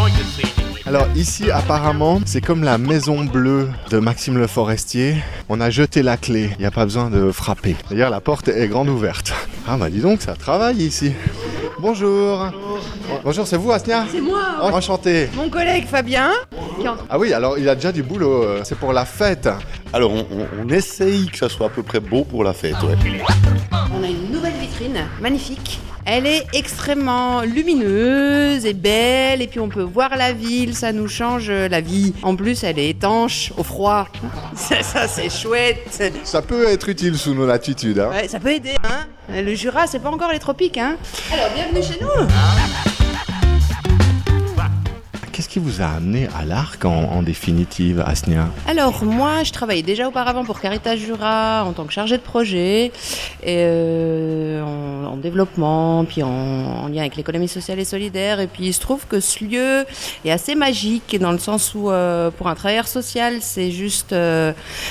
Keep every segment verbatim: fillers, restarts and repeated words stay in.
Alors ici, apparemment, c'est comme la maison bleue de Maxime Le Forestier. On a jeté la clé, il n'y a pas besoin de frapper. D'ailleurs, la porte est grande ouverte. Ah bah dis donc, ça travaille ici. Bonjour. Bonjour, Bonjour, c'est vous Asnia ? C'est moi. Enchanté. Mon collègue Fabien. Ah oui, alors il a déjà du boulot, c'est pour la fête. Alors on, on, on essaye que ça soit à peu près beau pour la fête, ouais. On a une nouvelle vitrine, magnifique. Elle est extrêmement lumineuse et belle, et puis on peut voir la ville, ça nous change la vie. En plus, elle est étanche au froid. Ça, ça c'est chouette. Ça peut être utile sous nos latitudes. Hein. Ouais, ça peut aider. Hein. Le Jura, c'est pas encore les tropiques. Hein. Alors, bienvenue chez nous. Qu'est-ce qui vous a amené à l'Arc en, en définitive, Asnia ? Alors moi, je travaillais déjà auparavant pour Caritas Jura en tant que chargée de projet, et euh, en, en développement, puis en, en lien avec l'économie sociale et solidaire. Et puis il se trouve que ce lieu est assez magique dans le sens où euh, pour un travailleur social, c'est juste euh,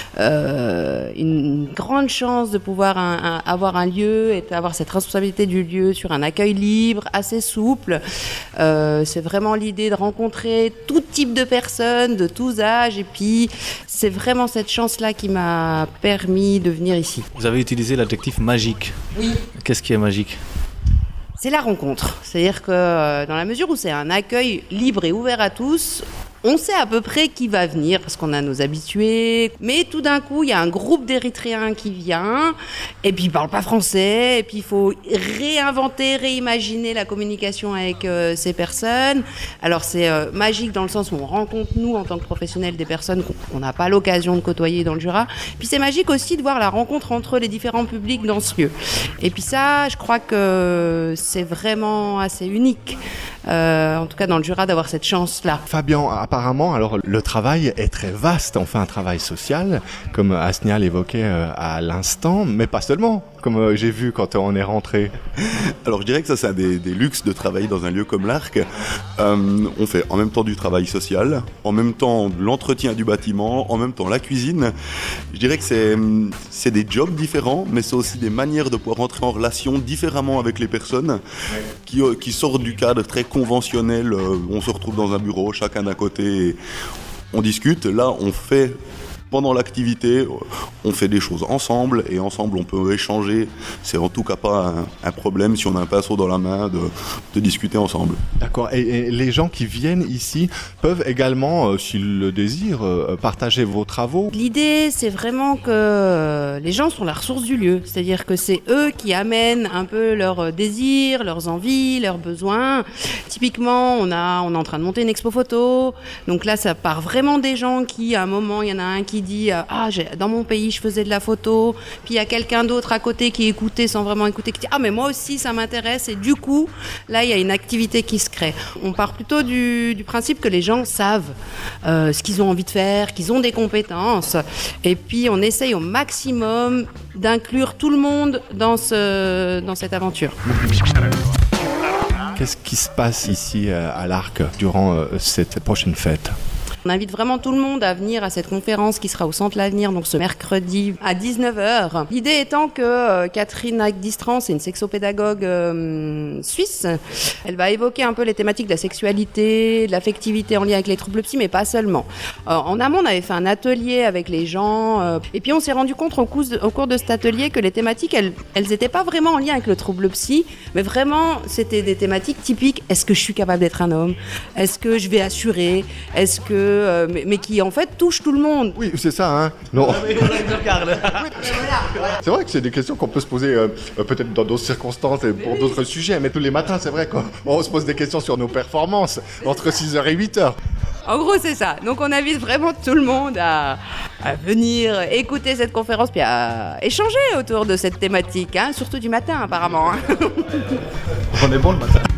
euh, une grande chance de pouvoir un, un, avoir un lieu et d'avoir cette responsabilité du lieu sur un accueil libre, assez souple. Euh, c'est vraiment l'idée de rencontrer tout type de personnes, de tous âges, et puis c'est vraiment cette chance-là qui m'a permis de venir ici. Vous avez utilisé l'adjectif magique. Oui. Qu'est-ce qui est magique ? C'est la rencontre. C'est-à-dire que dans la mesure où c'est un accueil libre et ouvert à tous, on sait à peu près qui va venir parce qu'on a nos habitués. Mais tout d'un coup, il y a un groupe d'Érythréens qui vient et puis ils parlent pas français. Et puis il faut réinventer, réimaginer la communication avec euh, ces personnes. Alors c'est euh, magique dans le sens où on rencontre, nous, en tant que professionnels, des personnes qu'on n'a pas l'occasion de côtoyer dans le Jura. Puis c'est magique aussi de voir la rencontre entre les différents publics dans ce lieu. Et puis ça, je crois que c'est vraiment assez unique. Euh, en tout cas dans le Jura, d'avoir cette chance-là. Fabien, apparemment, alors le travail est très vaste. On fait un travail social, comme Asnia l'évoquait euh, à l'instant, mais pas seulement, comme euh, j'ai vu quand on est rentré. Alors je dirais que ça c'est un des, des luxes de travailler dans un lieu comme l'Arc. Euh, on fait en même temps du travail social, en même temps de l'entretien du bâtiment, en même temps la cuisine. Je dirais que c'est, c'est des jobs différents, mais c'est aussi des manières de pouvoir entrer en relation différemment avec les personnes qui, euh, qui sortent du cadre très conventionnel. Euh, on se retrouve dans un bureau, chacun d'un côté, et on discute. Là, on fait... Pendant l'activité, on fait des choses ensemble et ensemble on peut échanger. C'est en tout cas pas un, un problème si on a un pinceau dans la main de, de discuter ensemble. D'accord. Et, et les gens qui viennent ici peuvent également, euh, s'ils le désirent, euh, partager vos travaux. L'idée, c'est vraiment que les gens sont la ressource du lieu. C'est-à-dire que c'est eux qui amènent un peu leurs désirs, leurs envies, leurs besoins. Typiquement, on, a, on est en train de monter une expo photo. Donc là, ça part vraiment des gens qui, à un moment, il y en a un qui dit ah j'ai, dans mon pays je faisais de la photo, puis il y a quelqu'un d'autre à côté qui écoutait sans vraiment écouter, qui dit ah mais moi aussi ça m'intéresse, et du coup là il y a une activité qui se crée. On part plutôt du, du principe que les gens savent euh, ce qu'ils ont envie de faire, qu'ils ont des compétences, et puis on essaye au maximum d'inclure tout le monde dans, ce, dans cette aventure. Qu'est-ce qui se passe ici à l'Arc durant cette prochaine fête ? On invite vraiment tout le monde à venir à cette conférence qui sera au Centre L'Avenir, donc ce mercredi à dix-neuf heures. L'idée étant que euh, Catherine Agdistran, c'est une sexopédagogue euh, suisse, elle va évoquer un peu les thématiques de la sexualité, de l'affectivité en lien avec les troubles psy, mais pas seulement. Euh, en amont, on avait fait un atelier avec les gens, euh, et puis on s'est rendu compte au cours, de, au cours de cet atelier que les thématiques, elles, elles n'étaient pas vraiment en lien avec le trouble psy, mais vraiment, c'était des thématiques typiques. Est-ce que je suis capable d'être un homme ? Est-ce que je vais assurer ? Est-ce que Euh, mais, mais qui en fait touche tout le monde. Oui, c'est ça, hein. Non. C'est vrai que c'est des questions qu'on peut se poser euh, peut-être dans d'autres circonstances et pour d'autres sujets, mais tous les matins, c'est vrai qu'on se pose des questions sur nos performances entre six heures et huit heures. En gros, c'est ça. Donc on invite vraiment tout le monde à, à venir écouter cette conférence puis à échanger autour de cette thématique, hein, surtout du matin apparemment. Hein. On est bon le matin.